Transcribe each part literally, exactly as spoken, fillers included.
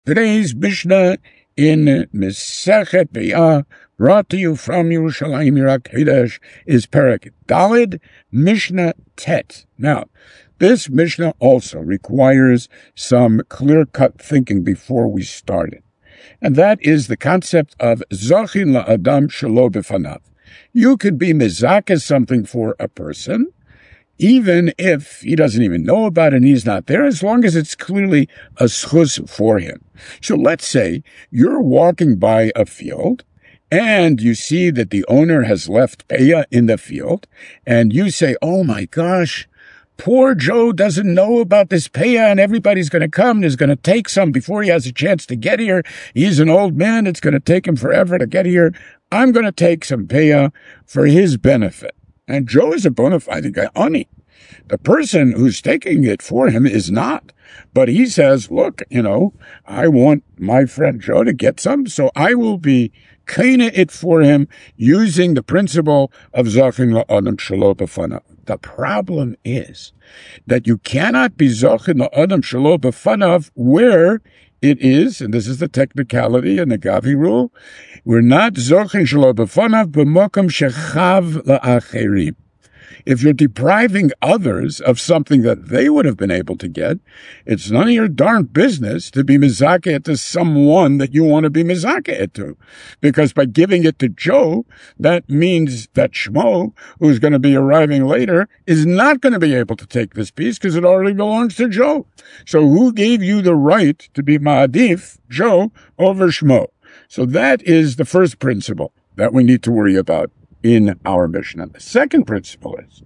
Today's Mishnah in Mesechet Be'ah, brought to you from Yerushalayim Yirat Kodesh, is Perek Daled, Mishnah Tet. Now, this Mishnah also requires some clear-cut thinking before we start it, and that is the concept of Zachin la'adam shelo b'fanav. You could be mezakeh something for a person, even if he doesn't even know about it and he's not there, as long as it's clearly a schus for him. So let's say you're walking by a field and you see that the owner has left peah in the field, and you say, oh my gosh, poor Joe doesn't know about this peah, and everybody's going to come and is going to take some before he has a chance to get here. He's an old man. It's going to take him forever to get here. I'm going to take some peah for his benefit. And Joe is a bona fide guy, ani. The person who's taking it for him is not. But he says, look, you know, I want my friend Joe to get some, so I will be kaina it for him using the principle of zachin la'adam shelo b'fanav. The problem is that you cannot be zachin la'adam shelo b'fanav where it is, and this is the technicality in the Gavi rule, we're not zachin shelo b'fanav b'mokom shechav la'acherim. If you're depriving others of something that they would have been able to get, it's none of your darn business to be mizakeh to someone that you want to be mizakeh to. Because by giving it to Joe, that means that Shmo, who's going to be arriving later, is not going to be able to take this piece because it already belongs to Joe. So who gave you the right to be ma'adif, Joe, over Shmo? So that is the first principle that we need to worry about in our Mishnah. The second principle is,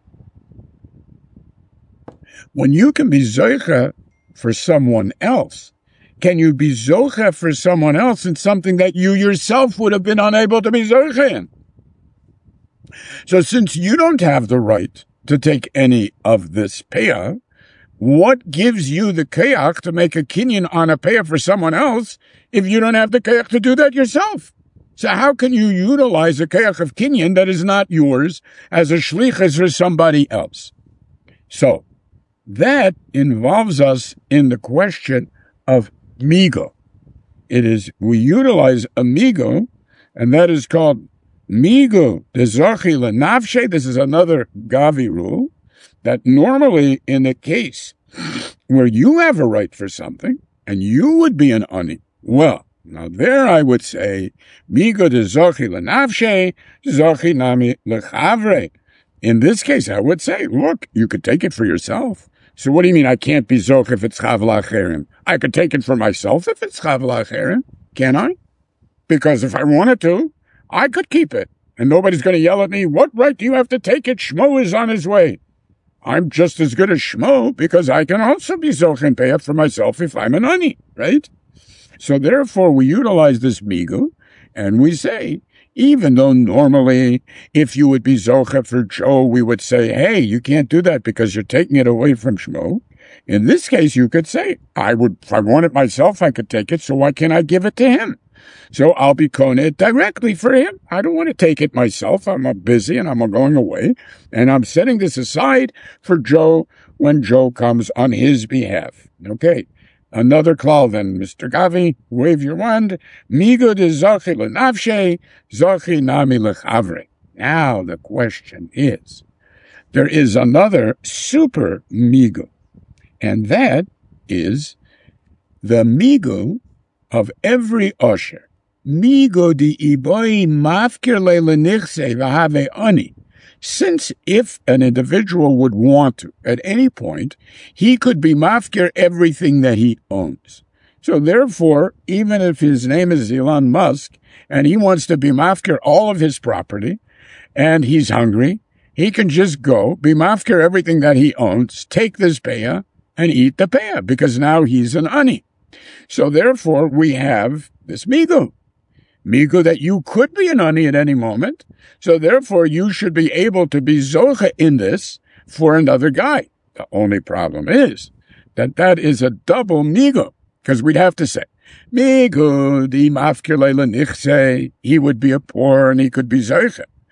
when you can be zoicha for someone else, can you be zoicha for someone else in something that you yourself would have been unable to be zoicha in? So since you don't have the right to take any of this peah, what gives you the kayach to make a kinyan on a peah for someone else if you don't have the kayach to do that yourself? So how can you utilize a kayach of kinyan that is not yours as a shlichus for somebody else? So that involves us in the question of migo. It is, we utilize a migo, and that is called migo dezachi lenafshe. This is another Gavi rule, that normally in the case where you have a right for something, and you would be an ani, well, now there I would say, migo de zochi lenafshe, zochi nami lechavre. In this case, I would say, look, you could take it for yourself. So what do you mean I can't be zoch if it's chav lacherim? I could take it for myself if it's chav lacherim, can I? Because if I wanted to, I could keep it. And nobody's going to yell at me, what right do you have to take it? Shmo is on his way. I'm just as good as Shmo because I can also be zoch and pay up for myself if I'm an ani, right? So therefore, we utilize this migu, and we say, even though normally, if you would be zocha for Joe, we would say, hey, you can't do that because you're taking it away from Shmo. In this case, you could say, I would, if I want it myself, I could take it, so why can't I give it to him? So I'll be kona it directly for him. I don't want to take it myself. I'm busy and I'm going away, and I'm setting this aside for Joe when Joe comes on his behalf. Okay. Another klal then, Mister Gavi, wave your wand. Migo de zachi lenafshe, zachi nami lechavre. Now the question is, there is another super migo, and that is the migo of every osher. Migo di iboi mafkir le lenichse v'have ani. Since if an individual would want to, at any point, he could be mafkir everything that he owns. So therefore, even if his name is Elon Musk, and he wants to be mafkir all of his property, and he's hungry, he can just go, be mafkir everything that he owns, take this peah, and eat the peah, because now he's an ani. So therefore, we have this migu. Migu that you could be an ani at any moment, so therefore you should be able to be zocha in this for another guy. The only problem is that that is a double migu, because we'd have to say, migu di mafkir le lenichse, he would be a poor and he could be zocha.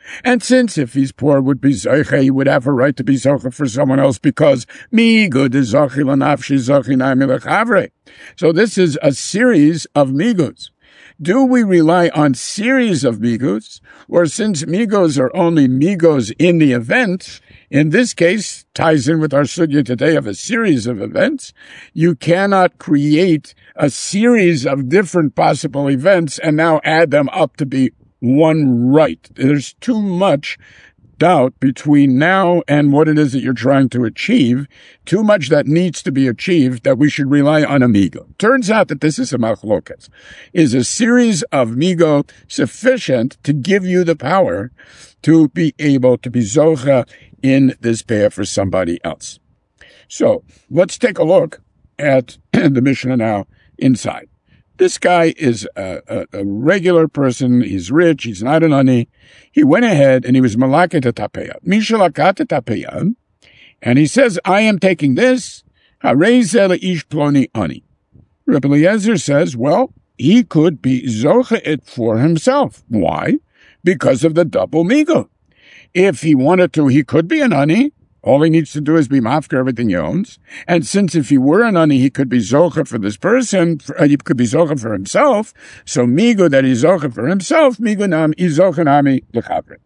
And since if he's poor would be zoche, he would have a right to be zoche for someone else because mi good is zoche l'nafshi zoche nami l'chavre. So this is a series of migus. Do we rely on series of migos, or since migos are only migos in the event, in this case, ties in with our sugya today of a series of events, you cannot create a series of different possible events and now add them up to be one right. There's too much doubt between now and what it is that you're trying to achieve, too much that needs to be achieved that we should rely on a migo. Turns out that this is a machlokas. Is a series of migo sufficient to give you the power to be able to be zocha in this pair for somebody else? So let's take a look at the Mishnah now inside. This guy is a, a, a regular person. He's rich. He's not an ani. He went ahead and he was malaket tapeya. Mishalakat tapeya. And he says, I am taking this. Harei ish ploni ani. Rabbi Eliezer says, well, he could be zoche it for himself. Why? Because of the double migo. If he wanted to, he could be an ani. All he needs to do is be mafker everything he owns. And since if he were an ani, he could be zocha for this person, for, uh, he could be zocha for himself. So migo that he's zocha for himself, migo nam izocha nami l'chavre.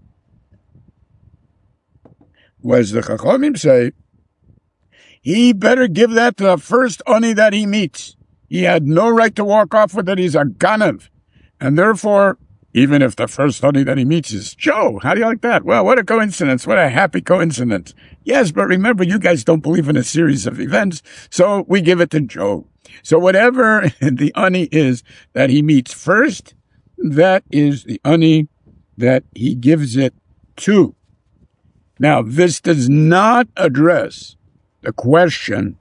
Whereas the chachamim say, he better give that to the first ani that he meets. He had no right to walk off with it. He's a ganav. And therefore, even if the first honey that he meets is Joe. How do you like that? Well, what a coincidence. What a happy coincidence. Yes, but remember, you guys don't believe in a series of events, so we give it to Joe. So whatever the honey is that he meets first, that is the honey that he gives it to. Now, this does not address the question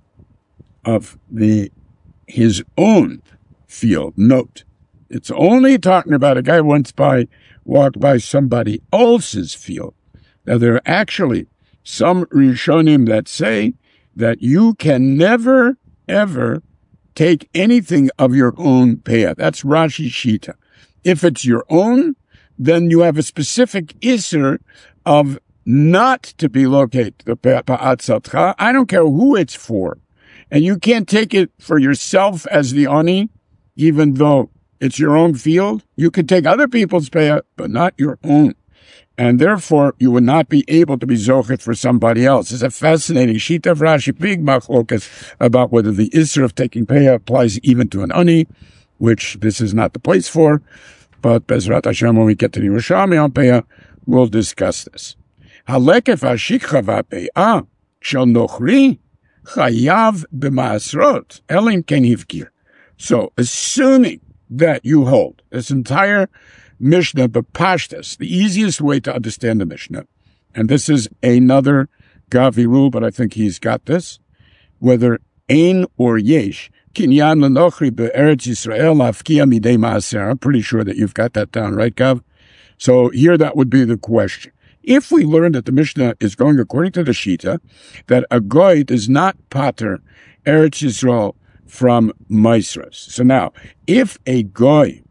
of the his own field. Note. It's only talking about a guy once by walked by somebody else's field. Now, there are actually some Rishonim that say that you can never, ever take anything of your own payah. That's Rashi Shita. If it's your own, then you have a specific isser of not to be located the pa'at. I don't care who it's for. And you can't take it for yourself as the ani, even though it's your own field. You can take other people's payah, but not your own. And therefore, you would not be able to be zochet for somebody else. It's a fascinating sheet of Rashi, big machlokas about whether the isser of taking payah applies even to an ani, which this is not the place for. But Bezrat Hashem, when we get to the Yerushalmi on payah, we'll discuss this. Halekef hashikcha v'payah shel nochri chayav b'maasrot elim ken hivkir. So, assuming that you hold this entire Mishnah, but pashtas, the easiest way to understand the Mishnah, and this is another Gavi rule, but I think he's got this, whether ein or yesh, kinyan l'nochri be'eretz Yisrael afkia midei maaser. I'm pretty sure that you've got that down, right, Gav? So here that would be the question. If we learn that the Mishnah is going according to the Shita, that a goy does not pater Eretz Yisrael from Maisras. So now, if a goy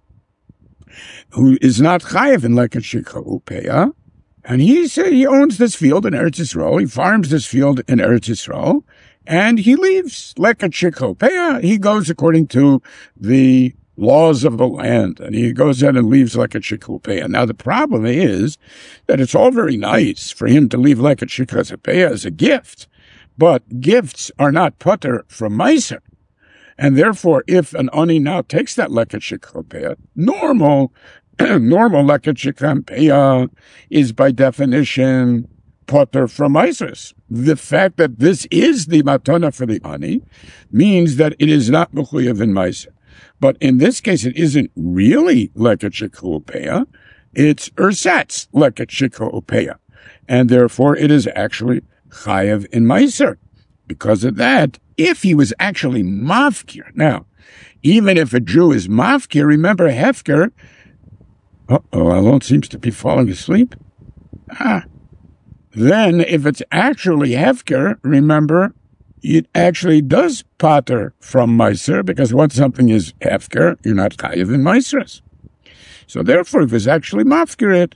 who is not chayev in leket shikha upeya, and he said he owns this field in Eretz Yisrael, he farms this field in Eretz Yisrael, and he leaves leket shikha upeya, he goes according to the laws of the land, and he goes in and leaves leket shikha upeya. Now the problem is that it's all very nice for him to leave leket shikha upeya as a gift, but gifts are not putter from Meiser. And therefore, if an ani now takes that leket shikha upeya, normal, normal leket shikha upeya is by definition potter from Isis. The fact that this is the matana for the ani means that it is not mechuyev in Meiser. But in this case, it isn't really leket shikha upeya. It's ersatz leket shikha upeya. And therefore, it is actually chayev in Meiser. Because of that, if he was actually mafkir. Now, even if a Jew is mafkir, remember hefker. Uh-oh, Alon seems to be falling asleep. Ah. Then, if it's actually hefker, remember, it actually does pater from Meiser, because once something is hefker, you're not chayiv in Meisers. So therefore, if it's actually mafkir it,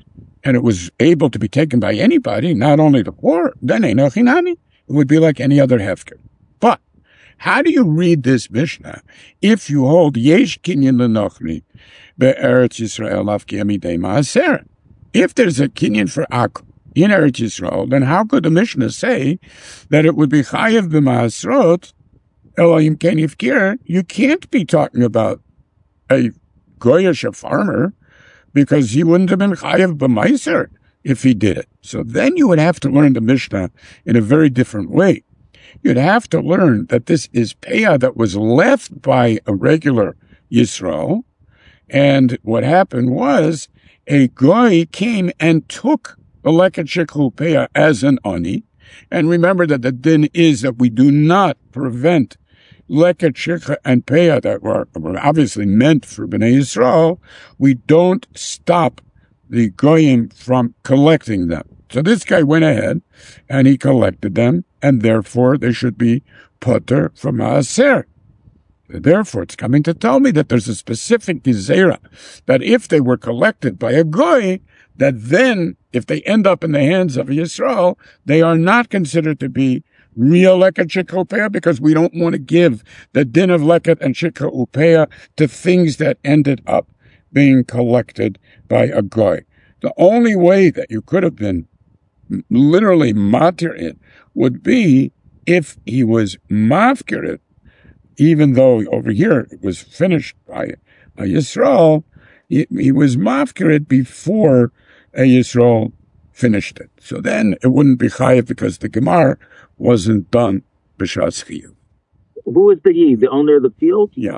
and it was able to be taken by anybody, not only the poor, then eino chinami. It would be like any other hefker. But how do you read this Mishnah if you hold yesh kinyan lenochri be'eretz Yisrael afki amidei maaser? If there's a kinyan for ak in Eretz Yisrael, then how could the Mishnah say that it would be chayev b'maasrot elohim ken yifkir? You can't be talking about a goyish, a farmer, because he wouldn't have been chayev b'maiser if he did it. So then you would have to learn the Mishnah in a very different way. You'd have to learn that this is payah that was left by a regular Yisrael, and what happened was a goy came and took the leket shikhu payah as an ani. And remember that the din is that we do not prevent leket shikha and payah that were, were obviously meant for Bnei Yisrael. We don't stop the goyim from collecting them. So this guy went ahead and he collected them, and therefore they should be potter from maaser. Therefore, it's coming to tell me that there's a specific gezerah that if they were collected by a goy, that then, if they end up in the hands of Yisrael, they are not considered to be real leket shikha upeah, because we don't want to give the din of leket and shikha upeah to things that ended up being collected by a goy. The only way that you could have been literally matir it would be if he was mafkir it, even though over here it was finished by a Yisrael, he, he was mafkir it before a Yisrael finished it. So then it wouldn't be chayiv because the gemar wasn't done b'shas chiyuv. Who is the ye? The owner of the field? Yeah.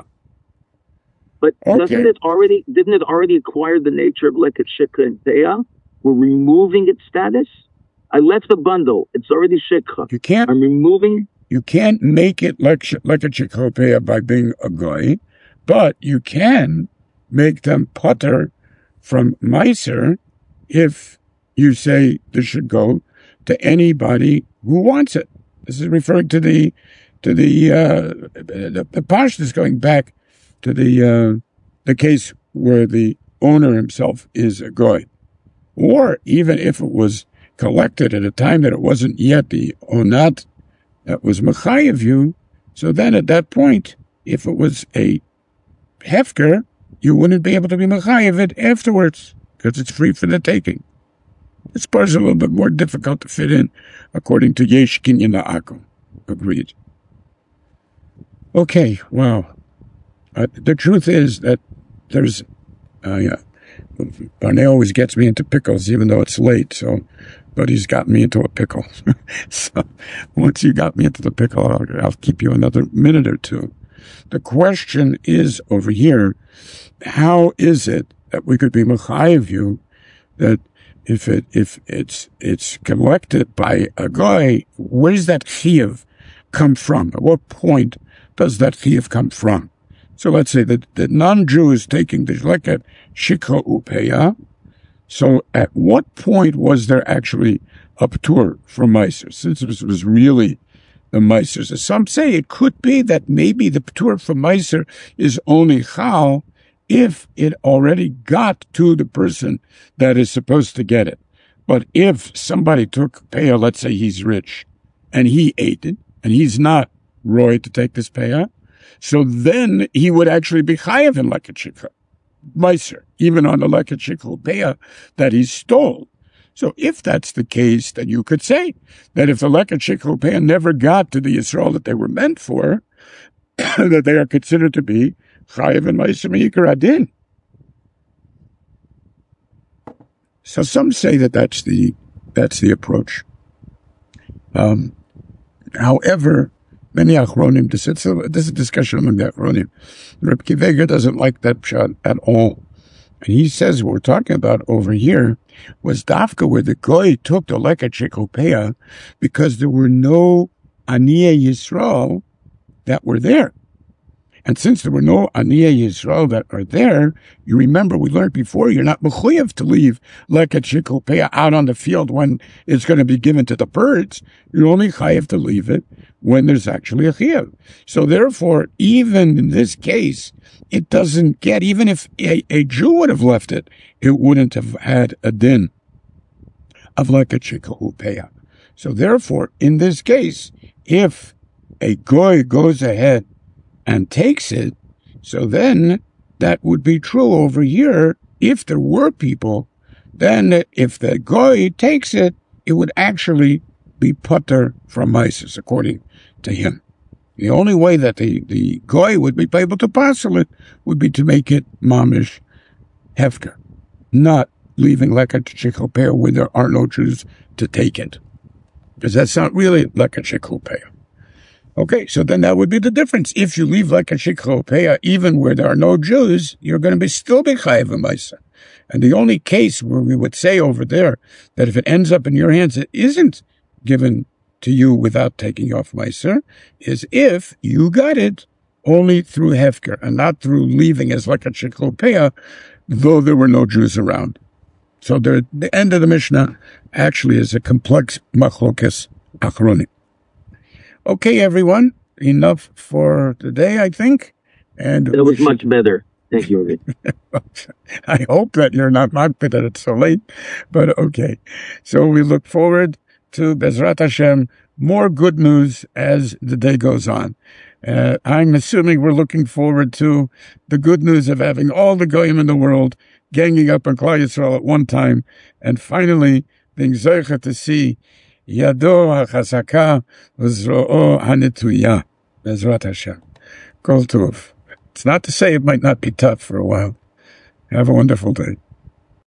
But Okay. doesn't it already? Didn't it already acquire the nature of leket shikha and payah? We're removing its status. I left the bundle. It's already shikha. You can't I'm removing. You can't make it like like a shikha by being a goy, but you can make them putter from meiser if you say this should go to anybody who wants it. This is referring to the to the uh, the, the Pashto is going back to the uh, the case where the owner himself is a goy, or even if it was collected at a time that it wasn't yet the onat that was mechayev you. So then at that point, if it was a hefker, you wouldn't be able to be mechayev it afterwards because it's free for the taking. This part is a little bit more difficult to fit in according to Yesh Kinyan La'akum. Agreed. Okay, wow. Uh, the truth is that there's, uh, yeah, Barney always gets me into pickles even though it's late, so, but he's got me into a pickle. So once you got me into the pickle, I'll, I'll keep you another minute or two. The question is over here, how is it that we could be mechayev you that if it if it's it's collected by a guy, where does that chiyuv come from? At what point does that chiyuv come from? So let's say that the non-Jew is taking the leket shikha upeah. So at what point was there actually a ptur from meiser? Since it was really the meiser. So some say it could be that maybe the ptur from meiser is only chal if it already got to the person that is supposed to get it. But if somebody took payah, let's say he's rich, and he ate it, and he's not roy to take this payah, so then he would actually be chayav in leket shikha, meiser, even on the leket shikha payah that he stole. So if that's the case, then you could say that if the leket shikha payah never got to the Yisrael that they were meant for, that they are considered to be chayav and meiser meikar adin. So some say that that's the that's the approach. Um, however, many achronim, this is a, this is a discussion among the achronim. Reb Akiva Eiger doesn't like that pshat at all, and he says what we're talking about over here was dafka where the goy took the leket shikha payah because there were no aniyei Yisrael that were there. And since there were no aniyei Yisrael that are there, you remember we learned before, you're not mechuyev to leave leket shikha payah out on the field when it's going to be given to the birds. You're only chayev to leave it when there's actually a chiyuv. So therefore, even in this case, it doesn't get, even if a, a Jew would have left it, it wouldn't have had a din avleket shekhu peah. So therefore, in this case, if a goy goes ahead and takes it, so then that would be true over here. If there were people, then if the goy takes it, it would actually be putter from Maises, according to him. The only way that the, the goy would be able to parcel it would be to make it mamish hefker, not leaving leket shekhu peah where there are no Jews to take it. Because that's not really leket shekhu peah. Okay, so then that would be the difference. If you leave leket shekhu peah even where there are no Jews, you're going to be still be chayiv ma'aser. And the only case where we would say over there that if it ends up in your hands, it isn't given to you without taking off ma'aser, is if you got it only through hefker and not through leaving as leket shekhu peah, though there were no Jews around. So the, the end of the Mishnah actually is a complex machlokes achronim. Okay, everyone, enough for today, I think. And that was should... much better. Thank you. I hope that you're not makpid that it's so late, but okay. So we look forward to Bezrat Hashem, more good news as the day goes on. Uh, I'm assuming we're looking forward to the good news of having all the goyim in the world ganging up on Klal Yisrael at one time, and finally being zeicha to see Yado HaChazaka V'Zro'o HaNetuya. Bezrat Hashem. Kol Tov. It's not to say it might not be tough for a while. Have a wonderful day.